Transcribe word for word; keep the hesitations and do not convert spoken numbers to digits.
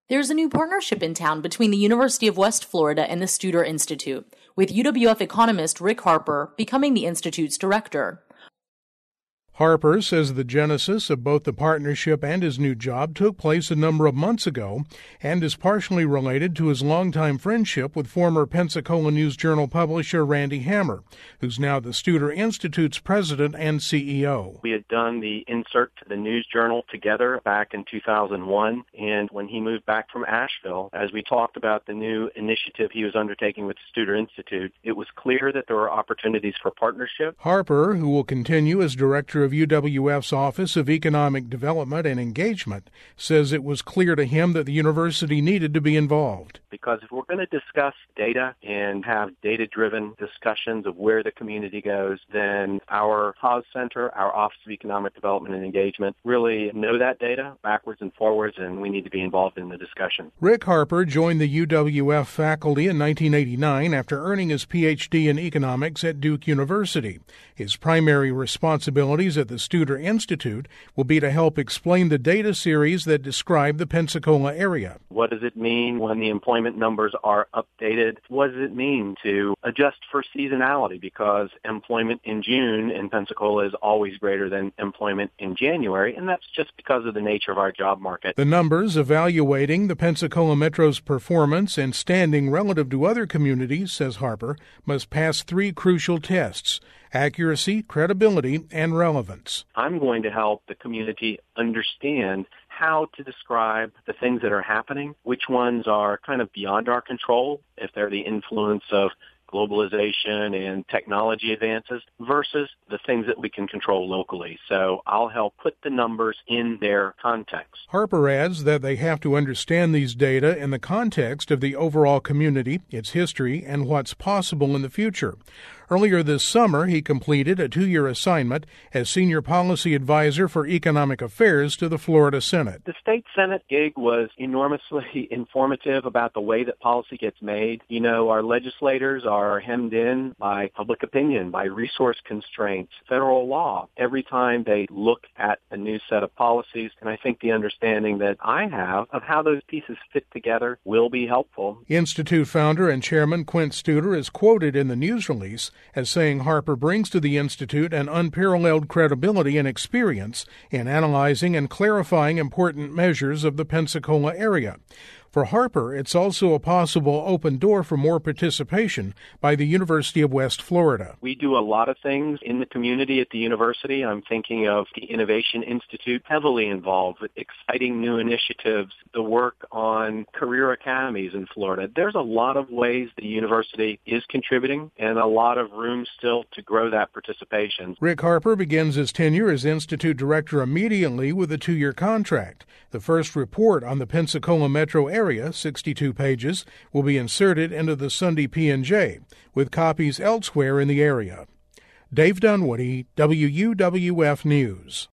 There's a new partnership in town between the University of West Florida and the Studer Institute, with U W F economist Rick Harper becoming the Institute's director. Harper says the genesis of both the partnership and his new job took place a number of months ago and is partially related to his longtime friendship with former Pensacola News-Journal publisher Randy Hammer, who's now the Studer Institute's president and C E O. We had done the insert to the News-Journal together back in two thousand one, and when he moved back from Asheville, as we talked about the new initiative he was undertaking with the Studer Institute, it was clear that there were opportunities for partnership. Harper, who will continue as director of U W F's Office of Economic Development and Engagement, says it was clear to him that the university needed to be involved. Because if we're going to discuss data and have data-driven discussions of where the community goes, then our Haas Center, our Office of Economic Development and Engagement, really know that data backwards and forwards, and we need to be involved in the discussion. Rick Harper joined the U W F faculty in nineteen eighty-nine after earning his P H D in economics at Duke University. His primary responsibilities at the Studer Institute will be to help explain the data series that describe the Pensacola area. What does it mean when the employment numbers are updated? What does it mean to adjust for seasonality? Because employment in June in Pensacola is always greater than employment in January, and that's just because of the nature of our job market. The numbers evaluating the Pensacola Metro's performance and standing relative to other communities, says Harper, must pass three crucial tests: accuracy, credibility, and relevance. I'm going to help the community understand how to describe the things that are happening, which ones are kind of beyond our control, if they're the influence of globalization and technology advances, versus the things that we can control locally. So I'll help put the numbers in their context. Harper adds that they have to understand these data in the context of the overall community, its history, and what's possible in the future. Earlier this summer, he completed a two-year assignment as Senior Policy Advisor for Economic Affairs to the Florida Senate. The state Senate gig was enormously informative about the way that policy gets made. You know, our legislators are hemmed in by public opinion, by resource constraints, federal law, every time they look at a new set of policies. And I think the understanding that I have of how those pieces fit together will be helpful. Institute founder and chairman Quint Studer is quoted in the news release as saying Harper brings to the Institute an unparalleled credibility and experience in analyzing and clarifying important measures of the Pensacola area. For Harper, it's also a possible open door for more participation by the University of West Florida. We do a lot of things in the community at the university. I'm thinking of the Innovation Institute, heavily involved with exciting new initiatives, the work on career academies in Florida. There's a lot of ways the university is contributing and a lot of room still to grow that participation. Rick Harper begins his tenure as Institute Director immediately with a two-year contract. The first report on the Pensacola metro area, sixty-two pages, will be inserted into the Sunday P and J, with copies elsewhere in the area. Dave Dunwoody, W U W F News.